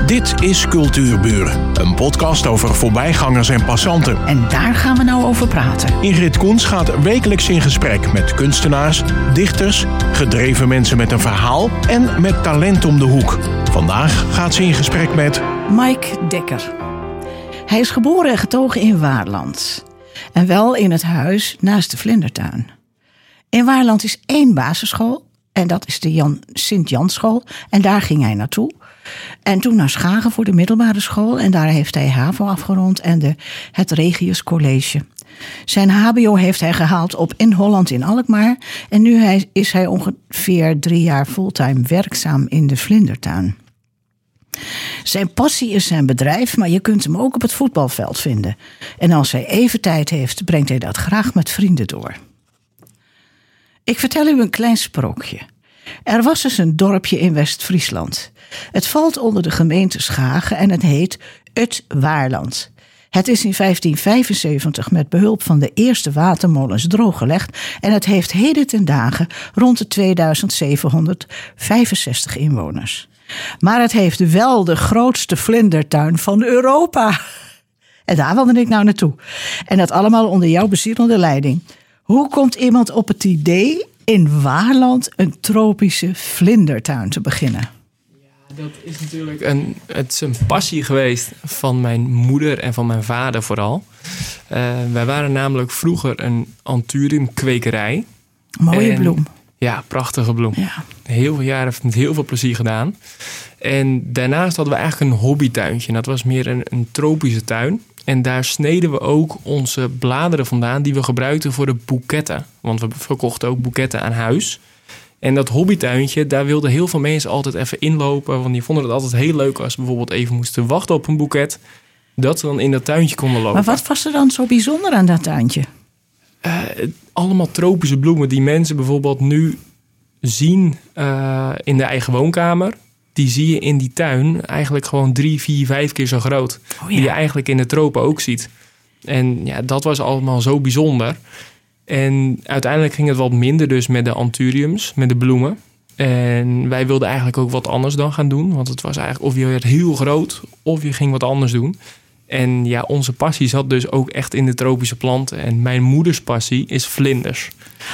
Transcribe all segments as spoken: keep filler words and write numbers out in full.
Dit is Cultuurburen, een podcast over voorbijgangers en passanten. En daar gaan we nou over praten. Ingrid Koens gaat wekelijks in gesprek met kunstenaars, dichters, gedreven mensen met een verhaal en met talent om de hoek. Vandaag gaat ze in gesprek met Mike Dekker. Hij is geboren en getogen in Waarland. En wel in het huis naast de Vlindertuin. In Waarland is één basisschool. En dat is de Jan, Sint-Janschool. En daar ging hij naartoe. En toen naar Schagen voor de middelbare school. En daar heeft hij HAVO afgerond en de, het Regius College. Zijn hbo heeft hij gehaald op In Holland in Alkmaar. En nu hij, is hij ongeveer drie jaar fulltime werkzaam in de Vlindertuin. Zijn passie is zijn bedrijf, maar je kunt hem ook op het voetbalveld vinden. En als hij even tijd heeft, brengt hij dat graag met vrienden door. Ik vertel u een klein sprookje. Er was dus een dorpje in West-Friesland. Het valt onder de gemeente Schagen en het heet Het Waarland. Het is in vijftien vijfenzeventig met behulp van de eerste watermolens drooggelegd en het heeft heden ten dagen rond de tweeduizend zevenhonderdvijfenzestig inwoners. Maar het heeft wel de grootste vlindertuin van Europa. En daar wilde ik nou naartoe. En dat allemaal onder jouw bezielende leiding. Hoe komt iemand op het idee in Waarland een tropische vlindertuin te beginnen? Ja, dat is natuurlijk een, het is een passie geweest van mijn moeder en van mijn vader vooral. Uh, wij waren namelijk vroeger een anthuriumkwekerij. Mooie en, bloem. Ja, prachtige bloem. Ja. Heel veel jaren met heel veel plezier gedaan. En daarnaast hadden we eigenlijk een hobbytuintje. Dat was meer een, een tropische tuin. En daar sneden we ook onze bladeren vandaan die we gebruikten voor de boeketten. Want we verkochten ook boeketten aan huis. En dat hobbytuintje, daar wilden heel veel mensen altijd even inlopen. Want die vonden het altijd heel leuk als ze bijvoorbeeld even moesten wachten op een boeket. Dat ze dan in dat tuintje konden lopen. Maar wat was er dan zo bijzonder aan dat tuintje? Uh, allemaal tropische bloemen die mensen bijvoorbeeld nu zien uh, in de eigen woonkamer. Die zie je in die tuin eigenlijk gewoon drie, vier, vijf keer zo groot. Oh ja. Die je eigenlijk in de tropen ook ziet. En ja, dat was allemaal zo bijzonder. En uiteindelijk ging het wat minder dus met de anthuriums, met de bloemen. En wij wilden eigenlijk ook wat anders dan gaan doen. Want het was eigenlijk of je werd heel groot of je ging wat anders doen. En ja, onze passie zat dus ook echt in de tropische planten. En mijn moeders passie is vlinders.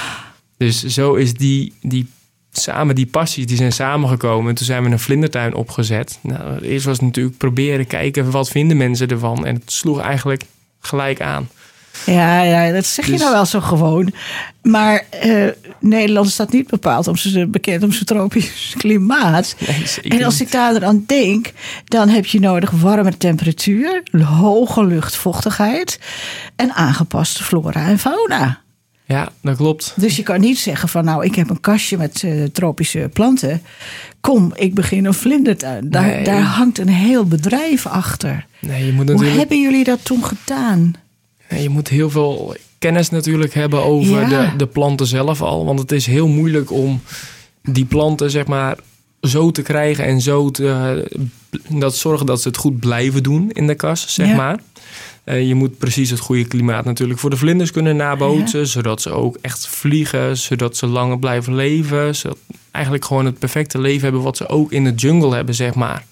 Dus zo is die, die samen die passies die zijn samengekomen. En toen zijn we een vlindertuin opgezet. Nou, eerst was het natuurlijk proberen kijken wat vinden mensen ervan. En het sloeg eigenlijk gelijk aan. Ja, ja, dat zeg je dus nou wel zo gewoon. Maar uh, Nederland staat niet bepaald om ze bekend om zijn tropisch klimaat. Nee, en als ik daar aan denk, dan heb je nodig warme temperatuur, hoge luchtvochtigheid en aangepaste flora en fauna. Ja, dat klopt. Dus je kan niet zeggen van nou, ik heb een kastje met uh, tropische planten. Kom, ik begin een vlindertuin. Daar, nee. daar hangt een heel bedrijf achter. Nee, je moet natuurlijk... Hoe hebben jullie dat toen gedaan? Je moet heel veel kennis natuurlijk hebben over ja. de, de planten zelf al. Want het is heel moeilijk om die planten zeg maar zo te krijgen en zo te dat zorgen dat ze het goed blijven doen in de kas, zeg ja. maar. Uh, je moet precies het goede klimaat natuurlijk voor de vlinders kunnen nabootsen. Ja. Zodat ze ook echt vliegen, zodat ze langer blijven leven. Zodat eigenlijk gewoon het perfecte leven hebben wat ze ook in de jungle hebben, zeg maar.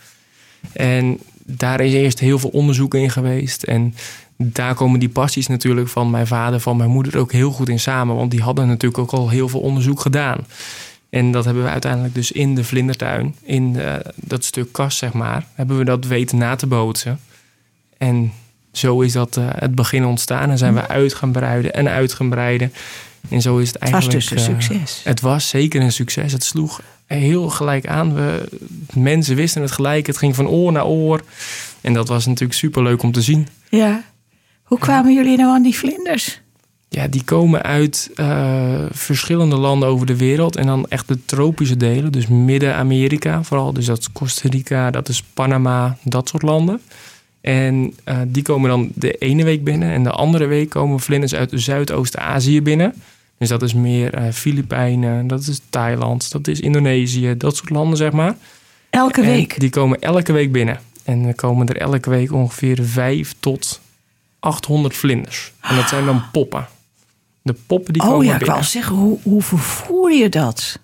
En daar is eerst heel veel onderzoek in geweest. En daar komen die passies natuurlijk van mijn vader, van mijn moeder ook heel goed in samen. Want die hadden natuurlijk ook al heel veel onderzoek gedaan. En dat hebben we uiteindelijk dus in de vlindertuin, in de, dat stuk kas zeg maar, hebben we dat weten na te bootsen. En zo is dat uh, het begin ontstaan. En zijn we uit gaan breiden en uit gaan breiden. En zo is het eigenlijk... Het was dus een uh, succes. Het was zeker een succes. Het sloeg heel gelijk aan. We, mensen wisten het gelijk. Het ging van oor naar oor. En dat was natuurlijk superleuk om te zien. Ja. Hoe kwamen jullie nou aan die vlinders? Ja, die komen uit uh, verschillende landen over de wereld. En dan echt de tropische delen. Dus Midden-Amerika vooral. Dus dat is Costa Rica, dat is Panama, dat soort landen. En uh, die komen dan de ene week binnen. En de andere week komen vlinders uit Zuidoost-Azië binnen. Dus dat is meer uh, Filipijnen, dat is Thailand, dat is Indonesië. Dat soort landen, zeg maar. Elke en week? Die komen elke week binnen. En er komen er elke week ongeveer vijf tot achthonderd vlinders. En dat zijn dan poppen. De poppen die oh, komen ja, binnen. Oh ja, ik wou zeggen, hoe, hoe vervoer je dat? Ja,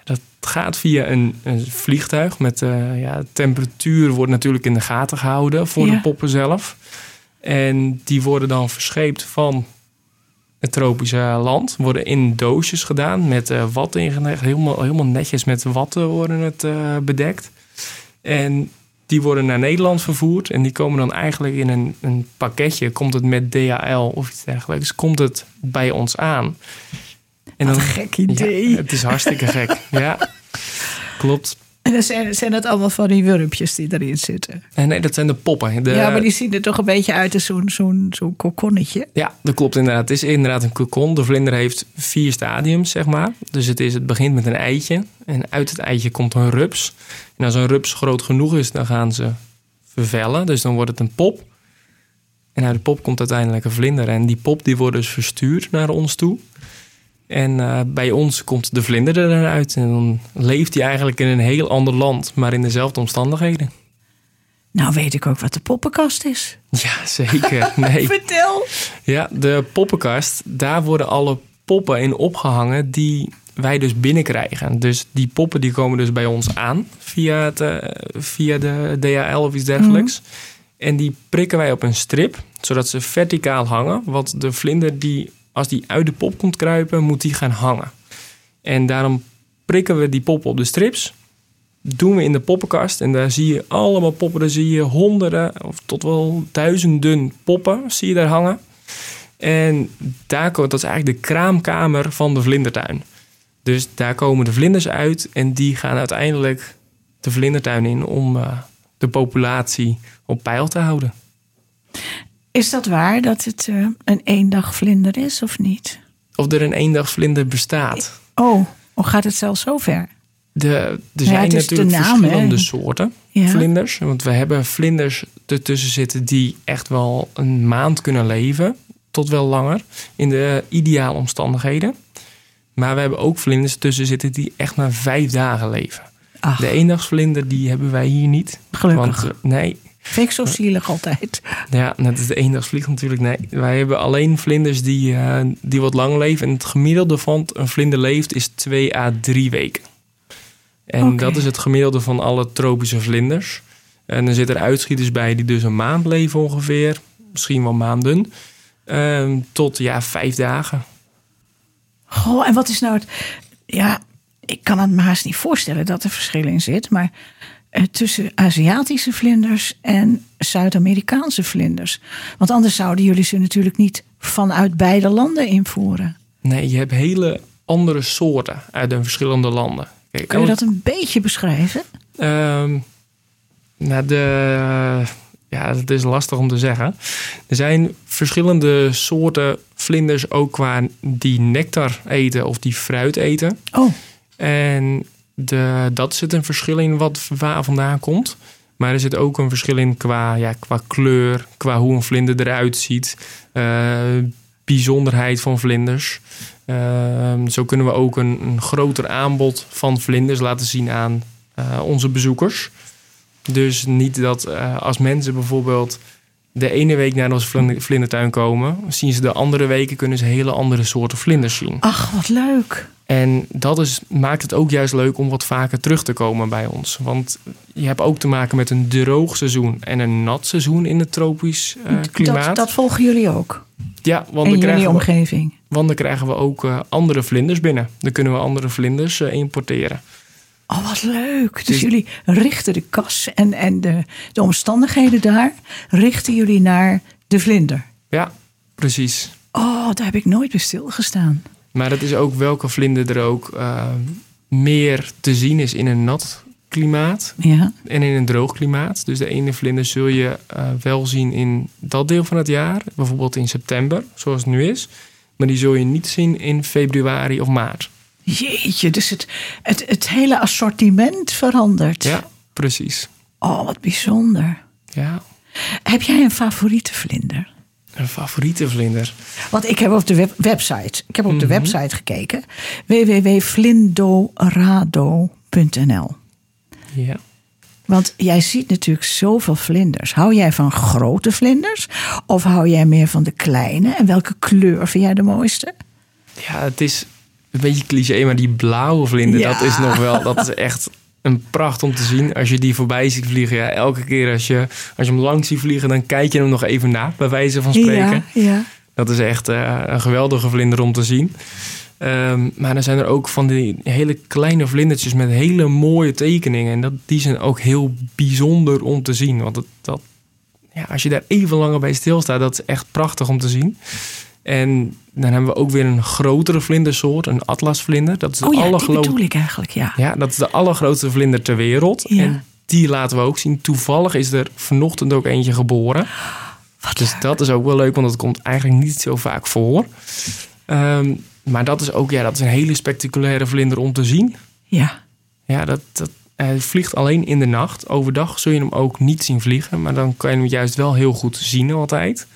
Dat gaat via een, een vliegtuig. Met uh, ja, de temperatuur wordt natuurlijk in de gaten gehouden voor ja. de poppen zelf. En die worden dan verscheept van het tropische land. Worden in doosjes gedaan met uh, watten ingelegd. Helemaal, helemaal netjes met watten worden het uh, bedekt. En die worden naar Nederland vervoerd. En die komen dan eigenlijk in een, een pakketje. Komt het met D H L of iets dergelijks. Komt het bij ons aan. En dan, Wat een gek idee. Ja, het is hartstikke gek. Ja, klopt. En dan zijn, zijn dat allemaal van die wurmpjes die erin zitten? Nee, nee dat zijn de poppen. De, ja, maar die zien er toch een beetje uit als zo'n, zo'n, zo'n kokonnetje. Ja, dat klopt inderdaad. Het is inderdaad een kokon. De vlinder heeft vier stadiums, zeg maar. Dus het, is, het begint met een eitje. En uit het eitje komt een rups. En als een rups groot genoeg is, dan gaan ze vervellen. Dus dan wordt het een pop. En uit de pop komt uiteindelijk een vlinder. En die pop die wordt dus verstuurd naar ons toe. En uh, bij ons komt de vlinder er dan uit. En dan leeft hij eigenlijk in een heel ander land, maar in dezelfde omstandigheden. Nou weet ik ook wat de poppenkast is. Ja, zeker. Nee. Vertel. Ja, de poppenkast, daar worden alle poppen in opgehangen die wij dus binnenkrijgen. Dus die poppen die komen dus bij ons aan via, het, uh, via de D H L of iets dergelijks. Mm. En die prikken wij op een strip, zodat ze verticaal hangen. Want de vlinder die... Als die uit de pop komt kruipen, moet die gaan hangen. En daarom prikken we die poppen op de strips. Doen we in de poppenkast. En daar zie je allemaal poppen. Daar zie je honderden of tot wel duizenden poppen zie je daar hangen. En daar, dat is eigenlijk de kraamkamer van de vlindertuin. Dus daar komen de vlinders uit. En die gaan uiteindelijk de vlindertuin in om uh, de populatie op peil te houden. Is dat waar dat het uh, een eendagvlinder is of niet? Of er een eendagvlinder bestaat. Oh, hoe gaat het zelfs zover? De, er zijn ja, natuurlijk naam, verschillende hè? soorten ja. vlinders. Want we hebben vlinders ertussen zitten die echt wel een maand kunnen leven. Tot wel langer. In de ideale omstandigheden. Maar we hebben ook vlinders tussen zitten die echt maar vijf dagen leven. Ach. De eendagsvlinder die hebben wij hier niet. Gelukkig. Want, nee... Vind ik zo zielig altijd. Ja, net als de eendagsvlieg natuurlijk. Nee, wij hebben alleen vlinders die, uh, die wat lang leven. En het gemiddelde van een vlinder leeft is twee à drie weken. En okay. dat is het gemiddelde van alle tropische vlinders. En dan zitten er uitschieters bij die dus een maand leven ongeveer. Misschien wel maanden. Uh, tot ja, vijf dagen. Goh, en wat is nou het... Ja, ik kan het me haast niet voorstellen dat er verschil in zit. Maar... tussen Aziatische vlinders en Zuid-Amerikaanse vlinders. Want anders zouden jullie ze natuurlijk niet vanuit beide landen invoeren. Nee, je hebt hele andere soorten uit de verschillende landen. Kijk, kun je dat een beetje beschrijven? Um, nou, de, ja, dat is lastig om te zeggen. Er zijn verschillende soorten vlinders ook qua die nectar eten of die fruit eten. Oh. En... De, dat zit een verschil in wat waar vandaan komt. Maar er zit ook een verschil in qua, ja, qua kleur, qua hoe een vlinder eruit ziet. Uh, bijzonderheid van vlinders. Uh, zo kunnen we ook een, een groter aanbod van vlinders laten zien aan uh, onze bezoekers. Dus niet dat uh, als mensen bijvoorbeeld de ene week naar onze vlindertuin komen, zien ze de andere weken kunnen ze hele andere soorten vlinders zien. Ach, wat leuk. En dat is, maakt het ook juist leuk om wat vaker terug te komen bij ons. Want je hebt ook te maken met een droog seizoen en een nat seizoen in het tropisch uh, klimaat. Dat, dat volgen jullie ook? Ja, want in dan jullie krijgen omgeving? We, want dan krijgen we ook uh, andere vlinders binnen. Dan kunnen we andere vlinders uh, importeren. Oh, wat leuk. Dus, dus jullie richten de kas en, en de, de omstandigheden daar... richten jullie naar de vlinder? Ja, precies. Oh, daar heb ik nooit bij stilgestaan. Maar dat is ook welke vlinder er ook uh, meer te zien is in een nat klimaat ja. en in een droog klimaat. Dus de ene vlinder zul je uh, wel zien in dat deel van het jaar. Bijvoorbeeld in september, zoals het nu is. Maar die zul je niet zien in februari of maart. Jeetje, dus het, het, het hele assortiment verandert. Ja, precies. Oh, wat bijzonder. Ja. Heb jij een favoriete vlinder? Een favoriete vlinder? Want ik heb op de web- website, ik heb op mm-hmm. de website gekeken. w w w punt vlindorado punt n l. Ja. Want jij ziet natuurlijk zoveel vlinders. Hou jij van grote vlinders? Of hou jij meer van de kleine? En welke kleur vind jij de mooiste? Ja, het is een beetje cliché, maar die blauwe vlinder, ja. dat is nog wel, dat is echt een pracht om te zien. Als je die voorbij ziet vliegen, ja, elke keer als je, als je hem langs ziet vliegen, dan kijk je hem nog even na, bij wijze van spreken. Ja, ja. Dat is echt uh, een geweldige vlinder om te zien. Um, maar dan zijn er ook van die hele kleine vlindertjes met hele mooie tekeningen. En dat, die zijn ook heel bijzonder om te zien. Want dat, dat, ja, als je daar even langer bij stilstaat, dat is echt prachtig om te zien. En dan hebben we ook weer een grotere vlindersoort, een atlasvlinder. Dat is de oh ja, allerglo- die bedoel ik eigenlijk, ja. Ja, dat is de allergrootste vlinder ter wereld. Ja. En die laten we ook zien. Toevallig is er vanochtend ook eentje geboren. Wat dus leuk. Dat is ook wel leuk, want dat komt eigenlijk niet zo vaak voor. Um, maar dat is ook ja, dat is een hele spectaculaire vlinder om te zien. Ja. Ja, dat, dat, hij vliegt alleen in de nacht. Overdag zul je hem ook niet zien vliegen. Maar dan kan je hem juist wel heel goed zien altijd.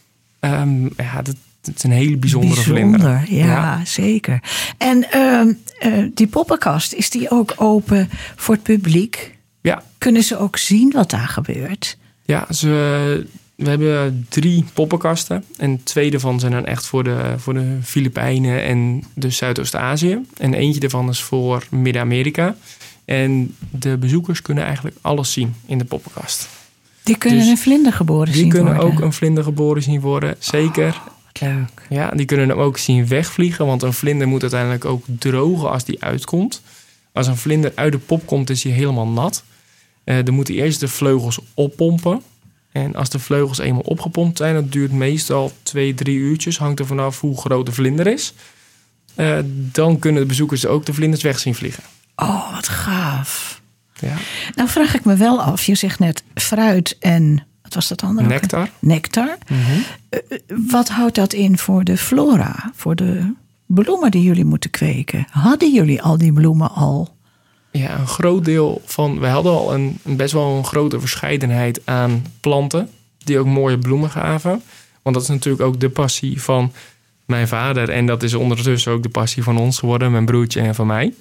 Um, ja, dat, dat is een hele bijzondere Bijzonder, vlinder. Ja, ja, zeker. En uh, uh, die poppenkast, is die ook open voor het publiek? Ja. Kunnen ze ook zien wat daar gebeurt? Ja, ze, we hebben drie poppenkasten. En twee daarvan zijn dan echt voor de, voor de Filipijnen en de Zuidoost-Azië. En eentje daarvan is voor Midden-Amerika. En de bezoekers kunnen eigenlijk alles zien in de poppenkast. Die kunnen dus een vlinder geboren zien worden? Die kunnen ook een vlinder geboren zien worden, zeker. Oh, en, ja, die kunnen hem ook zien wegvliegen. Want een vlinder moet uiteindelijk ook drogen als die uitkomt. Als een vlinder uit de pop komt, is hij helemaal nat. Uh, dan moet hij eerst de vleugels oppompen. En als de vleugels eenmaal opgepompt zijn, dat duurt meestal twee, drie uurtjes. Hangt er vanaf hoe groot de vlinder is. Uh, dan kunnen de bezoekers ook de vlinders weg zien vliegen. Oh, wat gaaf. Ja. Nou vraag ik me wel af, je zegt net fruit en, wat was dat andere? Nectar. Ook? Nectar. Mm-hmm. Uh, wat houdt dat in voor de flora, voor de bloemen die jullie moeten kweken? Hadden jullie al die bloemen al? Ja, een groot deel van... We hadden al een, een best wel een grote verscheidenheid aan planten die ook mooie bloemen gaven. Want dat is natuurlijk ook de passie van mijn vader. En dat is ondertussen ook de passie van ons geworden, mijn broertje en van mij.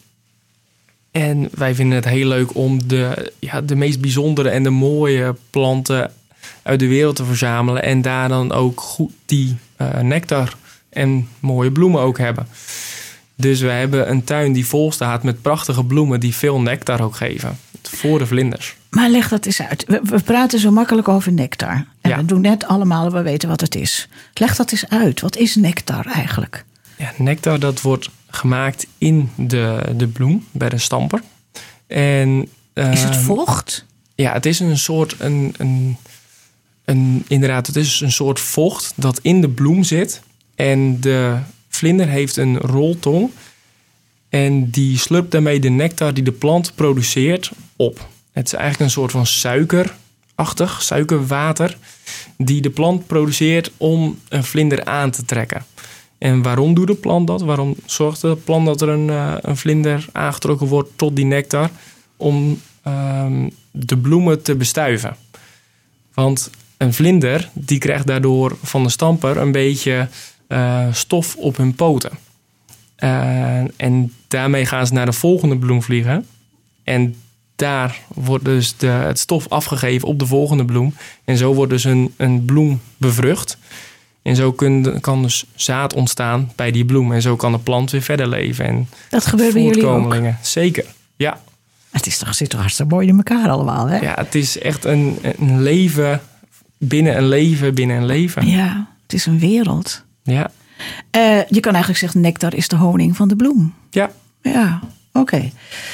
En wij vinden het heel leuk om de, ja, de meest bijzondere en de mooie planten uit de wereld te verzamelen. En daar dan ook goed die uh, nectar en mooie bloemen ook hebben. Dus we hebben een tuin die vol staat met prachtige bloemen die veel nectar ook geven. Voor de vlinders. Maar leg dat eens uit. We, we praten zo makkelijk over nectar. En ja. we doen net allemaal, we weten wat het is. Leg dat eens uit. Wat is nectar eigenlijk? Ja, nectar dat wordt gemaakt in de, de bloem, bij de stamper. En, uh, is het vocht? Ja, het is een soort... Een, een, een, inderdaad, het is een soort vocht dat in de bloem zit. En de vlinder heeft een roltong. En die slurpt daarmee de nectar die de plant produceert op. Het is eigenlijk een soort van suikerachtig, suikerwater, die de plant produceert om een vlinder aan te trekken. En waarom doet de plant dat? Waarom zorgt de plant dat er een, uh, een vlinder aangetrokken wordt tot die nectar? Om uh, de bloemen te bestuiven. Want een vlinder die krijgt daardoor van de stamper een beetje uh, stof op hun poten. Uh, en daarmee gaan ze naar de volgende bloem vliegen. En daar wordt dus de, het stof afgegeven op de volgende bloem. En zo wordt dus een, een bloem bevrucht. En zo kun, kan dus zaad ontstaan bij die bloem. En zo kan de plant weer verder leven. En dat gebeurt bij jullie ook? Zeker, ja. Het is toch, zit toch hartstikke mooi in elkaar allemaal, hè? Ja, het is echt een, een leven binnen een leven binnen een leven. Ja, het is een wereld. Ja. Uh, je kan eigenlijk zeggen, nectar is de honing van de bloem. Ja. Ja, oké. Okay.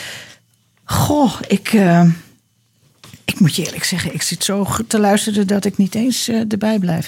Goh, ik, uh, ik moet je eerlijk zeggen, ik zit zo te luisteren dat ik niet eens uh, erbij blijf.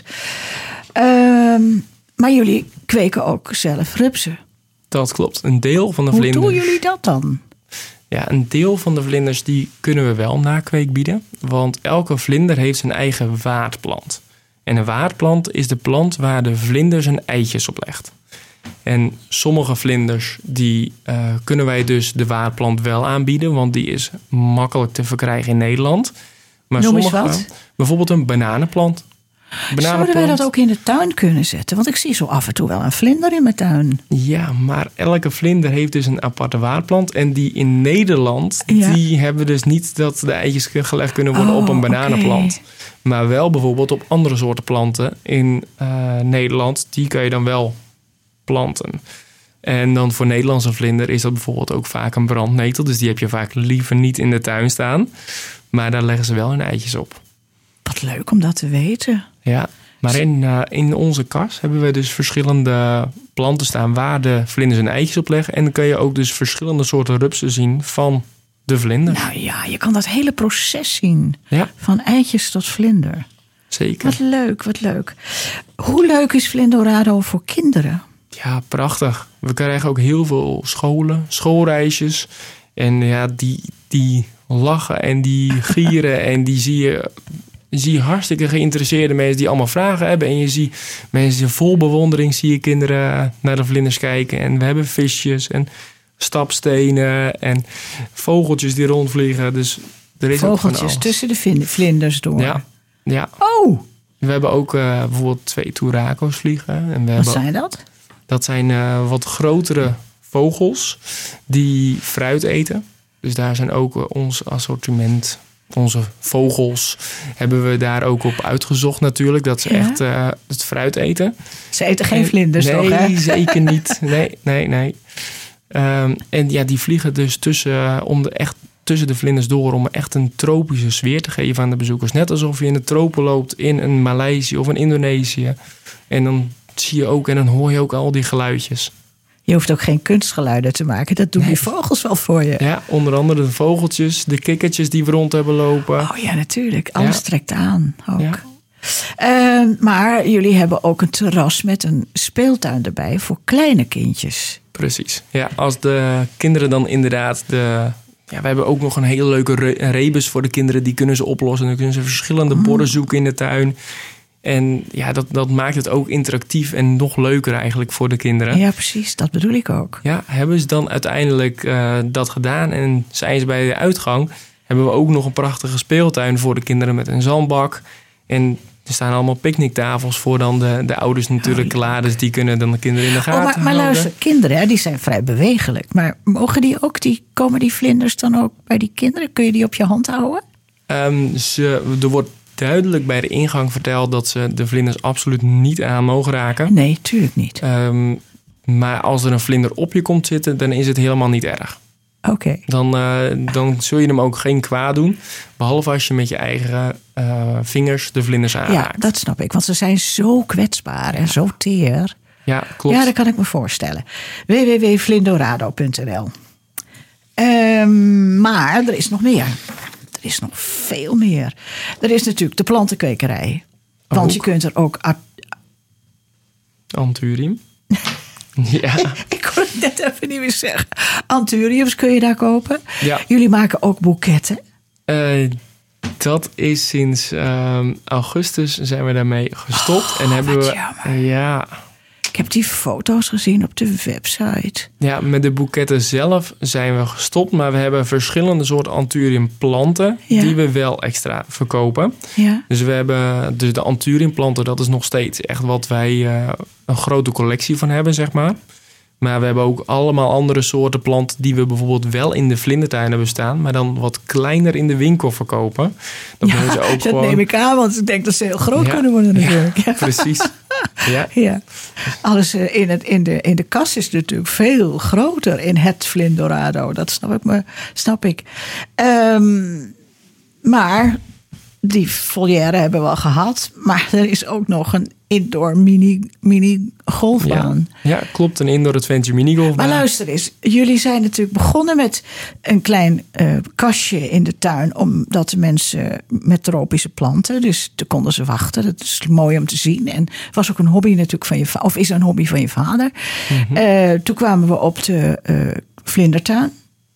Uh, maar jullie kweken ook zelf rupsen. Dat klopt, een deel van de Hoe vlinders. Hoe doen jullie dat dan? Ja, een deel van de vlinders die kunnen we wel nakweek bieden. Want elke vlinder heeft zijn eigen waardplant. En een waardplant is de plant waar de vlinder zijn eitjes op legt. En sommige vlinders die uh, kunnen wij dus de waardplant wel aanbieden. Want die is makkelijk te verkrijgen in Nederland. Maar Noem sommige, eens wat. Bijvoorbeeld een bananenplant. bananenplant. Zouden wij dat ook in de tuin kunnen zetten? Want ik zie zo af en toe wel een vlinder in mijn tuin. Ja, maar elke vlinder heeft dus een aparte waardplant. En die in Nederland, ja. die hebben dus niet dat de eitjes gelegd kunnen worden oh, op een bananenplant. Okay. Maar wel bijvoorbeeld op andere soorten planten in uh, Nederland. Die kan je dan wel planten. En dan voor Nederlandse vlinder is dat bijvoorbeeld ook vaak een brandnetel. Dus die heb je vaak liever niet in de tuin staan. Maar daar leggen ze wel hun eitjes op. Wat leuk om dat te weten. Ja, maar in, uh, in onze kas hebben we dus verschillende planten staan waar de vlinders hun eitjes op leggen. En dan kun je ook dus verschillende soorten rupsen zien van de vlinder. Nou ja, je kan dat hele proces zien. Ja. Van eitjes tot vlinder. Zeker. Wat leuk, wat leuk. Hoe leuk is Vlindorado voor kinderen? Ja, prachtig. We krijgen ook heel veel scholen, schoolreisjes. En ja, die, die lachen en die gieren en die zie je, zie je hartstikke geïnteresseerde mensen die allemaal vragen hebben. En je ziet mensen vol bewondering, zie je kinderen naar de vlinders kijken. En we hebben visjes en stapstenen en vogeltjes die rondvliegen. Dus er is ook van Vogeltjes alles. tussen de vlinders door. Ja, ja. Oh, We hebben ook uh, bijvoorbeeld twee toeraco's vliegen. En we wat hebben, zijn dat? dat zijn uh, wat grotere vogels die fruit eten. Dus daar zijn ook uh, ons assortiment, onze vogels, hebben we daar ook op uitgezocht natuurlijk. Dat ze Ja? echt uh, het fruit eten. Ze eten geen En- vlinders nee, toch, hè? Nee, zeker niet. Nee, nee, nee. Um, en ja, die vliegen dus tussen, uh, om de echt, tussen de vlinders door om echt een tropische sfeer te geven aan de bezoekers. Net alsof je in de tropen loopt in een Maleisië of een Indonesië. En dan zie je ook en dan hoor je ook al die geluidjes. Je hoeft ook geen kunstgeluiden te maken. Dat doen Nee. die vogels wel voor je. Ja, onder andere de vogeltjes, de kikkertjes die we rond hebben lopen. Oh ja, natuurlijk. Alles Ja. trekt aan ook. Ja. Eh, maar jullie hebben ook een terras met een speeltuin erbij voor kleine kindjes. Precies. Ja, als de kinderen dan inderdaad de... Ja, we hebben ook nog een hele leuke re- rebus voor de kinderen. Die kunnen ze oplossen. Dan kunnen ze verschillende Mm. borden zoeken in de tuin. En ja, dat, dat maakt het ook interactief en nog leuker eigenlijk voor de kinderen. Ja, precies. Dat bedoel ik ook. Ja, hebben ze dan uiteindelijk uh, dat gedaan en zijn ze bij de uitgang... hebben we ook nog een prachtige speeltuin voor de kinderen met een zandbak. En er staan allemaal picknicktafels voor dan de, de ouders natuurlijk Oh, ja. klaar. Dus die kunnen dan de kinderen in de gaten Oh, maar, maar houden. luister, kinderen hè, die zijn vrij bewegelijk. Maar mogen die ook, die, komen die vlinders dan ook bij die kinderen? Kun je die op je hand houden? Um, ze, er wordt duidelijk bij de ingang verteld dat ze de vlinders absoluut niet aan mogen raken. Nee, tuurlijk niet. Um, maar als er een vlinder op je komt zitten, dan is het helemaal niet erg. Oké. Okay. Dan, uh, dan zul je hem ook geen kwaad doen. Behalve als je met je eigen uh, vingers de vlinders aanraakt. Ja, dat snap ik. Want ze zijn zo kwetsbaar en zo teer. Ja, klopt. Ja, dat kan ik me voorstellen. w w w punt vlindorado punt n l um, Maar er is nog meer. Er is nog veel meer. Er is natuurlijk de plantenkwekerij. Want Ook. je kunt er ook... Anthurium. Ja. Ik kon het net even niet meer zeggen. Anthuriums kun je daar kopen. Ja. Jullie maken ook boeketten. Uh, dat is sinds um, augustus zijn we daarmee gestopt. Oh, en hebben wat we. jammer. Ja. Ik heb die foto's gezien op de website. Ja, met de boeketten zelf zijn we gestopt. Maar we hebben verschillende soorten anthuriumplanten Ja. die we wel extra verkopen. Ja. Dus we hebben dus de anthuriumplanten, dat is nog steeds echt wat wij uh, een grote collectie van hebben, zeg maar. Maar we hebben ook allemaal andere soorten planten die we bijvoorbeeld wel in de vlindertuin hebben staan, maar dan wat kleiner in de winkel verkopen. Dan Ja, ze ook dat gewoon... neem ik aan, want ik denk dat ze heel groot Ja. kunnen worden natuurlijk. Ja, precies. Ja. Ja, alles eh, in, het, in, de, in de kas is natuurlijk veel groter in het Vlindorado. Dat snap ik. Me, snap ik. Um, maar die volière hebben we al gehad. Maar er is ook nog een indoor mini, mini golfbaan. Ja. ja, klopt. Een indoor adventure minigolfbaan. Maar luister eens, jullie zijn natuurlijk begonnen met een klein uh, kastje in de tuin. Omdat de mensen met tropische planten, dus toen konden ze wachten. Dat is mooi om te zien. En het was ook een hobby natuurlijk van je vader, of is een hobby van je vader. Mm-hmm. Uh, toen kwamen we op de uh, vlindertuin.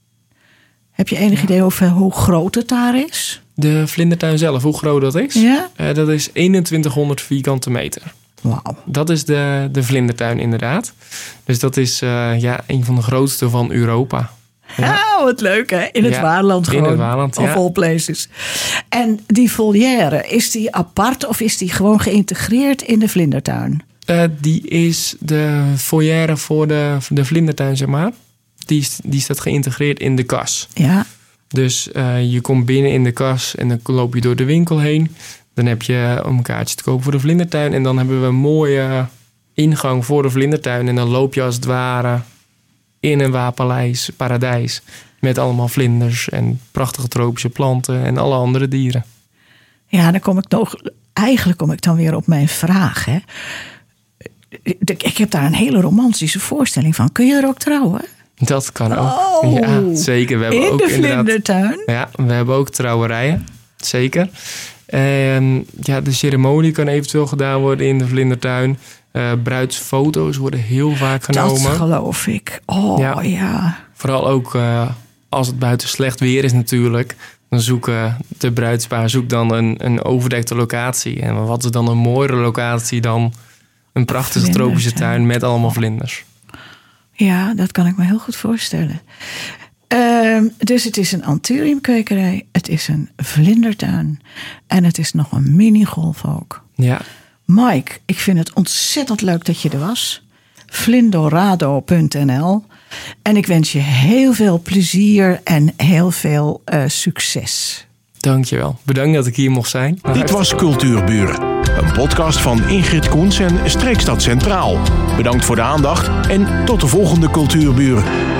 Heb je enig ja. idee over hoe groot het daar is? De vlindertuin zelf, hoe groot dat is? Ja? Uh, dat is eenentwintighonderd vierkante meter. Wauw. Dat is de, de vlindertuin inderdaad. Dus dat is uh, ja, een van de grootste van Europa. Ja, oh, wat leuk hè? In het ja, Waarland gewoon. In het Waarland, of ja. all places. En die volière, is die apart of is die gewoon geïntegreerd in de vlindertuin? Uh, die is de volière voor de, de vlindertuin, zeg maar. Die, die staat geïntegreerd in de kas. Ja. Dus uh, je komt binnen in de kas en dan loop je door de winkel heen. Dan heb je om een kaartje te kopen voor de vlindertuin. En dan hebben we een mooie ingang voor de vlindertuin. En dan loop je als het ware in een wapenpaleis, paradijs. Met allemaal vlinders en prachtige tropische planten en alle andere dieren. Ja, dan kom ik nog. Eigenlijk kom ik dan weer op mijn vraag. Hè. Ik heb daar een hele romantische voorstelling van. Kun je er ook trouwen? Dat kan ook. Oh, ja, zeker. We hebben in ook de vlindertuin? Ja, we hebben ook trouwerijen. Zeker. En ja, de ceremonie kan eventueel gedaan worden in de vlindertuin. Uh, bruidsfoto's worden heel vaak genomen. Dat geloof ik. Oh ja. ja. Vooral ook uh, als het buiten slecht weer is natuurlijk. Dan zoeken de bruidspaar zoekt dan een, een overdekte locatie. En wat is dan een mooiere locatie dan een prachtige tropische tuin met allemaal vlinders. Ja, dat kan ik me heel goed voorstellen. Uh, dus het is een anthuriumkwekerij. Het is een vlindertuin. En het is nog een minigolf ook. Ja. Mike, ik vind het ontzettend leuk dat je er was. Flindorado punt n l. En ik wens je heel veel plezier en heel veel uh, succes. Dankjewel. Bedankt dat ik hier mocht zijn. Dit was Cultuurburen. Een podcast van Ingrid Koens en Streekstad Centraal. Bedankt voor de aandacht en tot de volgende Cultuurburen.